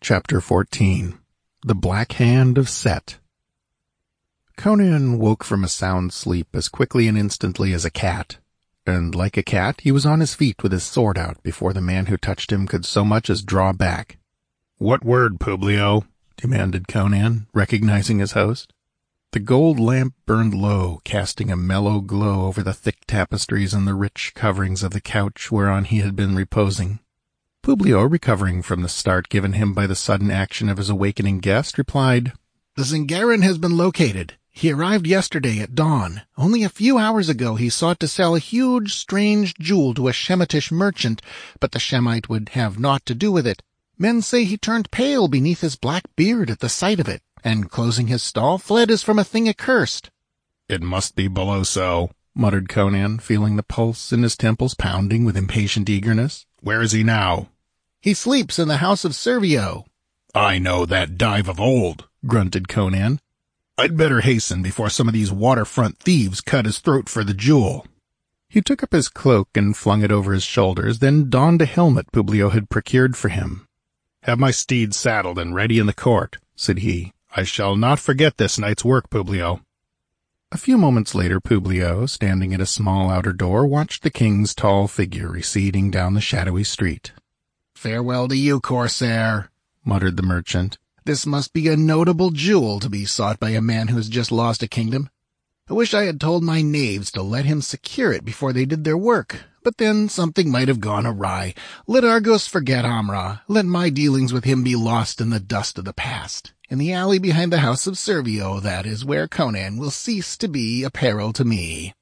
Chapter 14 The Black Hand of Set. Conan woke from a sound sleep as quickly and instantly as a cat, and like a cat he was on his feet with his sword out before the man who touched him could so much as draw back. "What word, Publio?" demanded Conan, recognizing his host. The gold lamp burned low, casting a mellow glow over the thick tapestries and the rich coverings of the couch whereon he had been reposing. Publio, recovering from the start given him by the sudden action of his awakening guest, replied, "The Zingaran has been located. He arrived yesterday at dawn. Only a few hours ago he sought to sell a huge, strange jewel to a Shemitish merchant, but the Shemite would have naught to do with it. Men say he turned pale beneath his black beard at the sight of it, and, closing his stall, fled as from a thing accursed." "It must be Beloso," muttered Conan, feeling the pulse in his temples pounding with impatient eagerness. "Where is he now?" "He sleeps in the house of Servio." "I know that dive of old," grunted Conan. "I'd better hasten before some of these waterfront thieves cut his throat for the jewel." He took up his cloak and flung it over his shoulders, then donned a helmet Publio had procured for him. "Have my steed saddled and ready in the court," said he. "I shall not forget this night's work, Publio." A few moments later Publio, standing at a small outer door, watched the king's tall figure receding down the shadowy street. "Farewell to you, Corsair," muttered the merchant. "This must be a notable jewel to be sought by a man who has just lost a kingdom. I wish I had told my knaves to let him secure it before they did their work, but then something might have gone awry. Let Argos forget Amra. Let my dealings with him be lost in the dust of the past. In the alley behind the house of Servio, that is where Conan will cease to be a peril to me."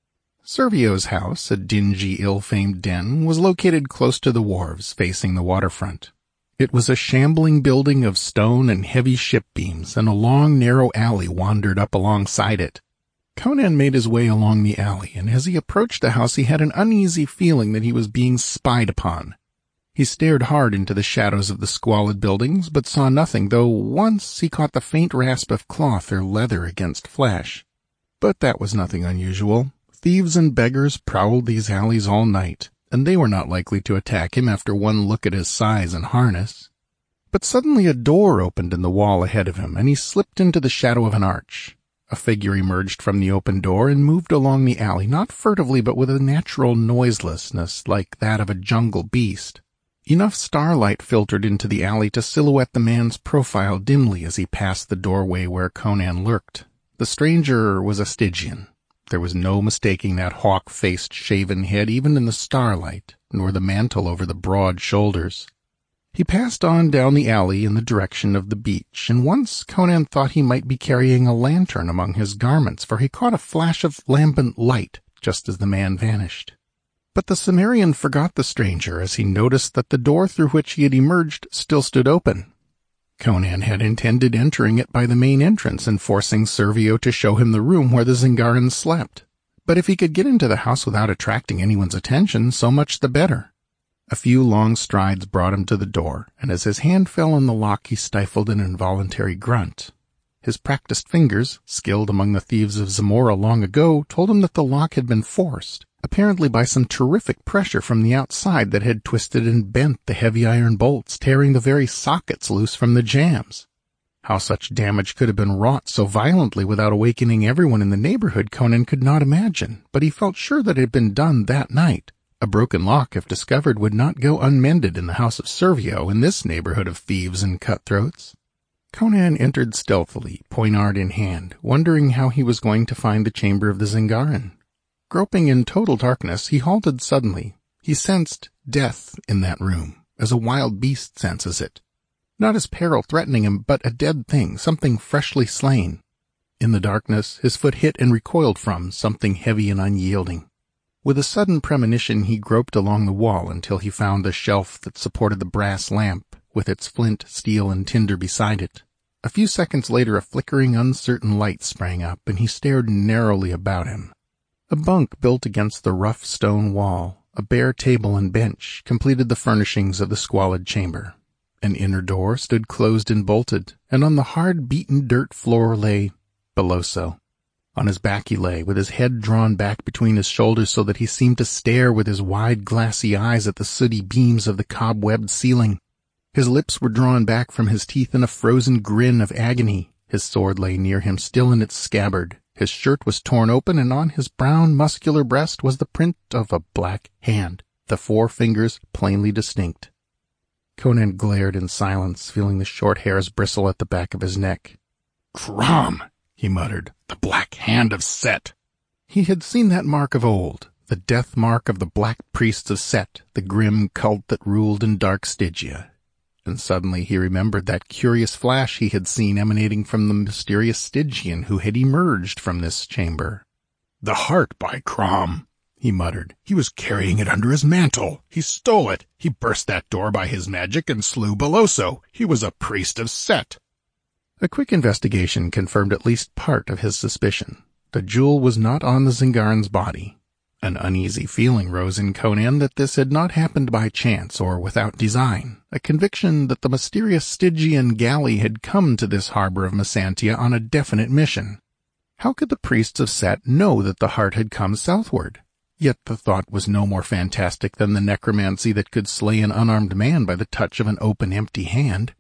Servio's house, a dingy, ill-famed den, was located close to the wharves, facing the waterfront. It was a shambling building of stone and heavy ship beams, and a long, narrow alley wandered up alongside it. Conan made his way along the alley, and as he approached the house he had an uneasy feeling that he was being spied upon. He stared hard into the shadows of the squalid buildings, but saw nothing, though once he caught the faint rasp of cloth or leather against flesh. But that was nothing unusual. Thieves and beggars prowled these alleys all night, and they were not likely to attack him after one look at his size and harness. But suddenly a door opened in the wall ahead of him, and he slipped into the shadow of an arch. A figure emerged from the open door and moved along the alley, not furtively but with a natural noiselessness like that of a jungle beast. Enough starlight filtered into the alley to silhouette the man's profile dimly as he passed the doorway where Conan lurked. The stranger was a Stygian. There was no mistaking that hawk-faced, shaven head even in the starlight, nor the mantle over the broad shoulders. He passed on down the alley in the direction of the beach, and once Conan thought he might be carrying a lantern among his garments, for he caught a flash of lambent light just as the man vanished. But the Cimmerian forgot the stranger as he noticed that the door through which he had emerged still stood open. Conan had intended entering it by the main entrance and forcing Servio to show him the room where the Zingarans slept. But if he could get into the house without attracting anyone's attention, so much the better. A few long strides brought him to the door, and as his hand fell on the lock he stifled an involuntary grunt. His practiced fingers, skilled among the thieves of Zamora long ago, told him that the lock had been forced, apparently by some terrific pressure from the outside that had twisted and bent the heavy iron bolts, tearing the very sockets loose from the jambs. How such damage could have been wrought so violently without awakening everyone in the neighborhood Conan could not imagine, but he felt sure that it had been done that night. A broken lock, if discovered, would not go unmended in the house of Servio, in this neighborhood of thieves and cutthroats. Conan entered stealthily, poignard in hand, wondering how he was going to find the chamber of the Zingaran. Groping in total darkness, he halted suddenly. He sensed death in that room, as a wild beast senses it. Not as peril threatening him, but a dead thing, something freshly slain. In the darkness, his foot hit and recoiled from something heavy and unyielding. With a sudden premonition, he groped along the wall until he found the shelf that supported the brass lamp, with its flint, steel, and tinder beside it. A few seconds later, a flickering, uncertain light sprang up, and he stared narrowly about him. A bunk built against the rough stone wall, a bare table and bench, completed the furnishings of the squalid chamber. An inner door stood closed and bolted, and on the hard, beaten dirt floor lay Beloso. On his back he lay, with his head drawn back between his shoulders so that he seemed to stare with his wide, glassy eyes at the sooty beams of the cobwebbed ceiling. His lips were drawn back from his teeth in a frozen grin of agony. His sword lay near him, still in its scabbard. His shirt was torn open, and on his brown, muscular breast was the print of a black hand, the 4 fingers plainly distinct. Conan glared in silence, feeling the short hairs bristle at the back of his neck. "Crom!" he muttered. "The black hand of Set!" He had seen that mark of old, the death mark of the black priests of Set, the grim cult that ruled in dark Stygia. And suddenly he remembered that curious flash he had seen emanating from the mysterious Stygian who had emerged from this chamber. "The heart, by Crom!" he muttered. "He was carrying it under his mantle. He stole it. He burst that door by his magic and slew Beloso. He was a priest of Set." A quick investigation confirmed at least part of his suspicion. The jewel was not on the Zingaran's body. An uneasy feeling rose in Conan that this had not happened by chance or without design, a conviction that the mysterious Stygian galley had come to this harbor of Messantia on a definite mission. How could the priests of Set know that the heart had come southward? Yet the thought was no more fantastic than the necromancy that could slay an unarmed man by the touch of an open, empty hand.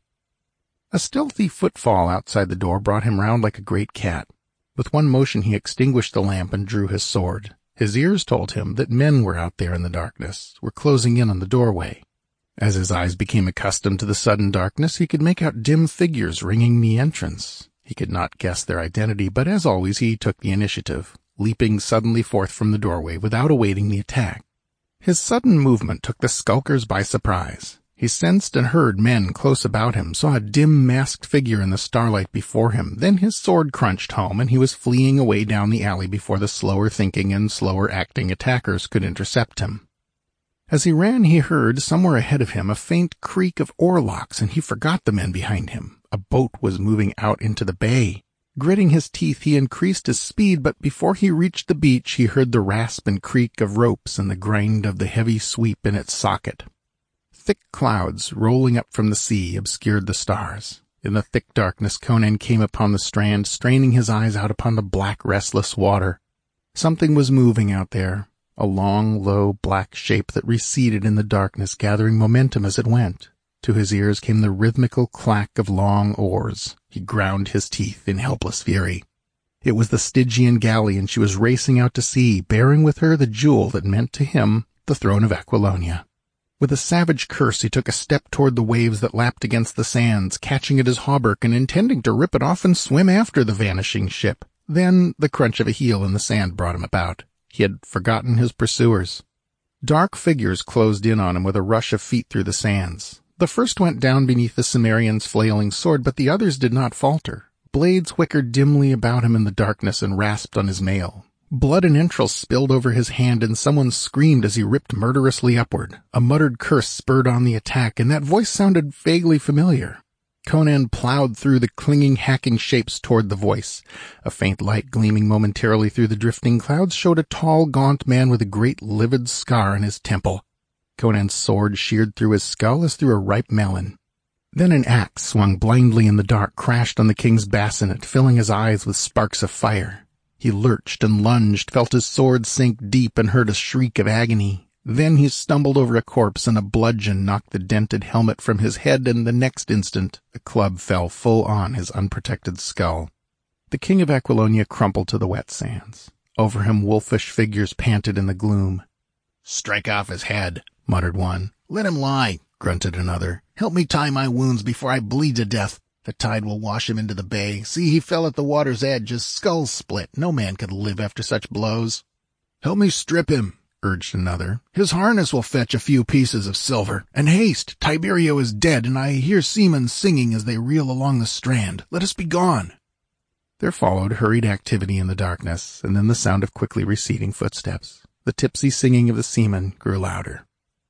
A stealthy footfall outside the door brought him round like a great cat. With one motion he extinguished the lamp and drew his sword. His ears told him that men were out there in the darkness, were closing in on the doorway. As his eyes became accustomed to the sudden darkness, he could make out dim figures ringing the entrance. He could not guess their identity, but as always he took the initiative, leaping suddenly forth from the doorway without awaiting the attack. His sudden movement took the skulkers by surprise. He sensed and heard men close about him, saw a dim masked figure in the starlight before him. Then his sword crunched home, and he was fleeing away down the alley before the slower thinking and slower acting attackers could intercept him. As he ran, he heard, somewhere ahead of him, a faint creak of oarlocks, and he forgot the men behind him. A boat was moving out into the bay. Gritting his teeth, he increased his speed, but before he reached the beach, he heard the rasp and creak of ropes and the grind of the heavy sweep in its socket. Thick clouds, rolling up from the sea, obscured the stars. In the thick darkness, Conan came upon the strand, straining his eyes out upon the black, restless water. Something was moving out there, a long, low, black shape that receded in the darkness, gathering momentum as it went. To his ears came the rhythmical clack of long oars. He ground his teeth in helpless fury. It was the Stygian galley, and she was racing out to sea, bearing with her the jewel that meant to him the throne of Aquilonia. With a savage curse, he took a step toward the waves that lapped against the sands, catching at his hauberk and intending to rip it off and swim after the vanishing ship. Then the crunch of a heel in the sand brought him about. He had forgotten his pursuers. Dark figures closed in on him with a rush of feet through the sands. The first went down beneath the Cimmerian's flailing sword, but the others did not falter. Blades whickered dimly about him in the darkness and rasped on his mail. Blood and entrails spilled over his hand, and someone screamed as he ripped murderously upward. A muttered curse spurred on the attack, and that voice sounded vaguely familiar. Conan plowed through the clinging, hacking shapes toward the voice. A faint light gleaming momentarily through the drifting clouds showed a tall, gaunt man with a great livid scar in his temple. Conan's sword sheared through his skull as through a ripe melon. Then an axe, swung blindly in the dark, crashed on the king's bassinet, filling his eyes with sparks of fire. He lurched and lunged, felt his sword sink deep, and heard a shriek of agony. Then he stumbled over a corpse, and a bludgeon knocked the dented helmet from his head, and the next instant a club fell full on his unprotected skull. The king of Aquilonia crumpled to the wet sands. Over him wolfish figures panted in the gloom. "Strike off his head," muttered one. "Let him lie," grunted another. "Help me tie my wounds before I bleed to death. The tide will wash him into the bay. See, he fell at the water's edge, his skull split. No man could live after such blows." "Help me strip him," urged another. "His harness will fetch a few pieces of silver. And haste, Tiberio is dead, and I hear seamen singing as they reel along the strand. Let us be gone." There followed hurried activity in the darkness, and then the sound of quickly receding footsteps. The tipsy singing of the seamen grew louder.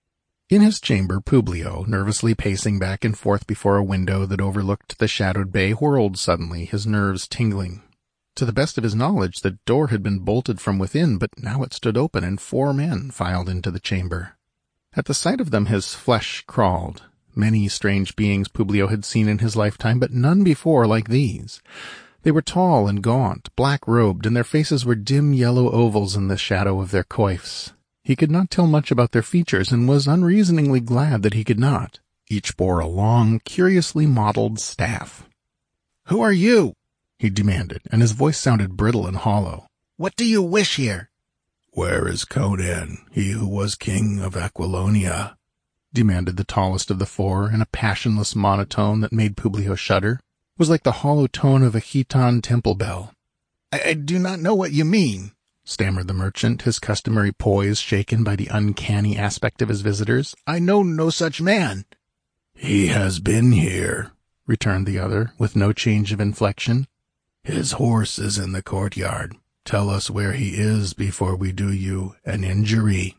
In his chamber, Publio, nervously pacing back and forth before a window that overlooked the shadowed bay, whirled suddenly, his nerves tingling. To the best of his knowledge, the door had been bolted from within, but now it stood open, and 4 men filed into the chamber. At the sight of them his flesh crawled. Many strange beings Publio had seen in his lifetime, but none before like these. They were tall and gaunt, black-robed, and their faces were dim yellow ovals in the shadow of their coifs. He could not tell much about their features, and was unreasoningly glad that he could not. Each bore a long, curiously modeled staff. "Who are you?" he demanded, and his voice sounded brittle and hollow. "What do you wish here?" "Where is Conan, he who was king of Aquilonia?" demanded the tallest of the four in a passionless monotone that made Publio shudder. It was like the hollow tone of a Khitan temple bell. I do not know what you mean," stammered the merchant, his customary poise shaken by the uncanny aspect of his visitors. "I know no such man." "He has been here," returned the other, with no change of inflection. "His horse is in the courtyard. Tell us where he is before we do you an injury."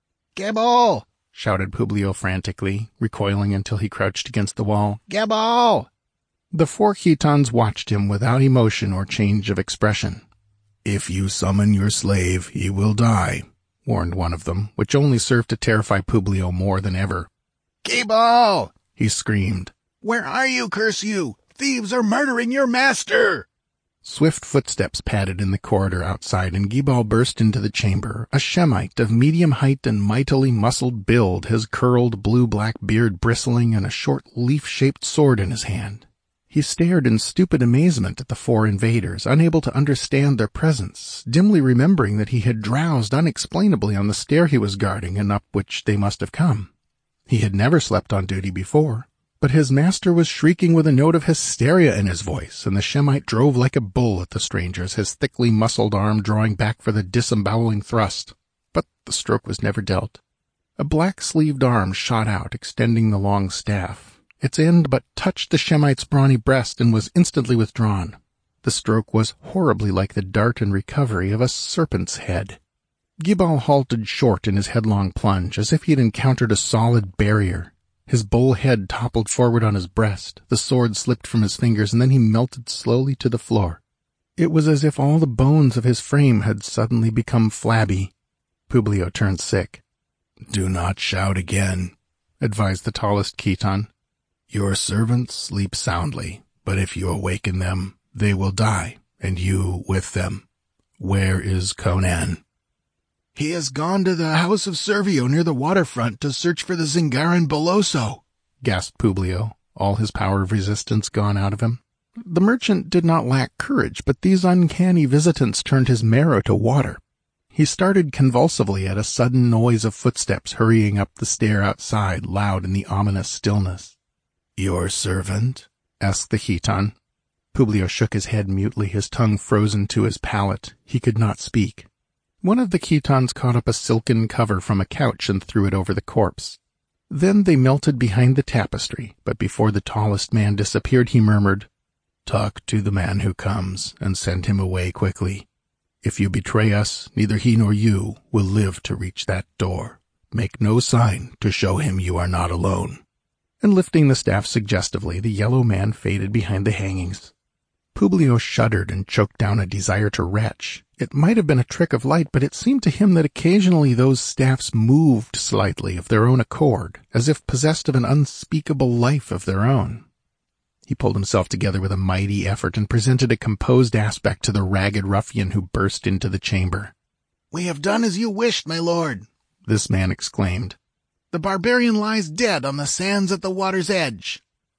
"Gebel!" shouted Publio frantically, recoiling until he crouched against the wall. "Gebel!" The four Khitans watched him without emotion or change of expression. "If you summon your slave, he will die," warned one of them, which only served to terrify Publio more than ever. "Gebel!" he screamed. "Where are you, curse you? Thieves are murdering your master!" Swift footsteps padded in the corridor outside, and Gebel burst into the chamber, a Shemite of medium height and mightily muscled build, his curled blue-black beard bristling and a short leaf-shaped sword in his hand. He stared in stupid amazement at the four invaders, unable to understand their presence, dimly remembering that he had drowsed unexplainably on the stair he was guarding and up which they must have come. He had never slept on duty before, but his master was shrieking with a note of hysteria in his voice, and the Shemite drove like a bull at the strangers, his thickly muscled arm drawing back for the disemboweling thrust. But the stroke was never dealt. A black-sleeved arm shot out, extending the long staff. Its end but touched the Shemite's brawny breast and was instantly withdrawn. The stroke was horribly like the dart and recovery of a serpent's head. Gebel halted short in his headlong plunge, as if he had encountered a solid barrier. His bull head toppled forward on his breast, the sword slipped from his fingers, and then he melted slowly to the floor. It was as if all the bones of his frame had suddenly become flabby. Publio turned sick. "Do not shout again," advised the tallest Khitan. "Your servants sleep soundly, but if you awaken them, they will die, and you with them. Where is Conan?" "He has gone to the house of Servio near the waterfront to search for the Zingaran Boloso," gasped Publio, all his power of resistance gone out of him. The merchant did not lack courage, but these uncanny visitants turned his marrow to water. He started convulsively at a sudden noise of footsteps hurrying up the stair outside, loud in the ominous stillness. "Your servant?" asked the Khitan. Publio shook his head mutely, his tongue frozen to his palate. He could not speak. One of the Khitans caught up a silken cover from a couch and threw it over the corpse. Then they melted behind the tapestry, but before the tallest man disappeared, he murmured, "Talk to the man who comes, and send him away quickly. If you betray us, neither he nor you will live to reach that door. Make no sign to show him you are not alone." And lifting the staff suggestively, the yellow man faded behind the hangings. Publio shuddered and choked down a desire to retch. It might have been a trick of light, but it seemed to him that occasionally those staffs moved slightly of their own accord, as if possessed of an unspeakable life of their own. He pulled himself together with a mighty effort and presented a composed aspect to the ragged ruffian who burst into the chamber. "We have done as you wished, my lord," this man exclaimed. "The barbarian lies dead on the sands at the water's edge."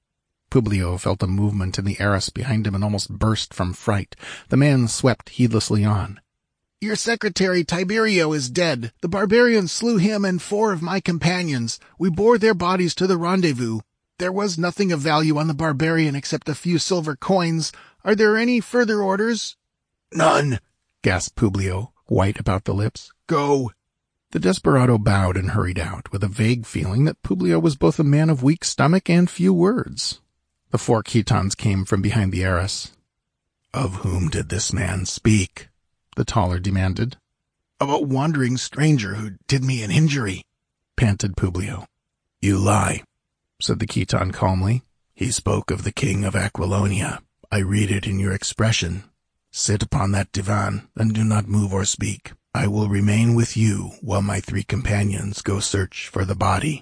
Publio felt a movement in the arras behind him and almost burst from fright. The man swept heedlessly on. "Your secretary Tiberio is dead. The barbarian slew him and 4 of my companions. We bore their bodies to the rendezvous. There was nothing of value on the barbarian except a few silver coins. Are there any further orders?" "None," gasped Publio, white about the lips. "Go." The desperado bowed and hurried out, with a vague feeling that Publio was both a man of weak stomach and few words. The 4 Khitans came from behind the arras. "Of whom did this man speak?" the taller demanded. "Of a wandering stranger who did me an injury," panted Publio. "You lie," said the Khitan calmly. "He spoke of the king of Aquilonia. I read it in your expression. Sit upon that divan, and do not move or speak. I will remain with you while my 3 companions go search for the body."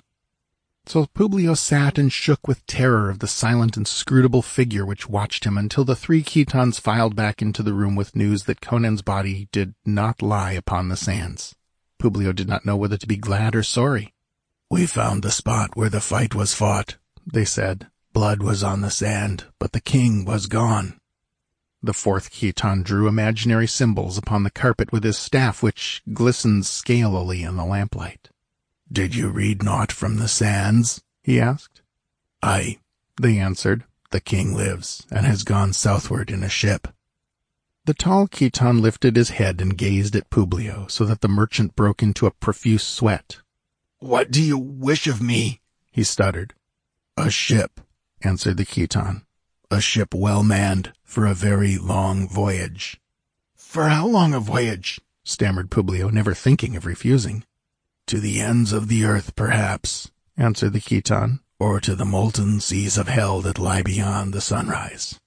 So Publio sat and shook with terror of the silent, inscrutable figure which watched him until the 3 Khitans filed back into the room with news that Conan's body did not lie upon the sands. Publio did not know whether to be glad or sorry. "We found the spot where the fight was fought," they said. Blood was on the sand, but the king was gone. The fourth Khitan drew imaginary symbols upon the carpet with his staff, which glistened scalily in the lamplight. Did you read naught from the sands? He asked. Aye, they answered. The king lives, and has gone southward in a ship. The tall Khitan lifted his head and gazed at Publio, so that the merchant broke into a profuse sweat. What do you wish of me? He stuttered. A ship, answered the Khitan. A ship well manned for a very long voyage. For how long a voyage? Stammered Publio, never thinking of refusing. To the ends of the earth, perhaps, answered the Khitan, or to the molten seas of hell that lie beyond the sunrise.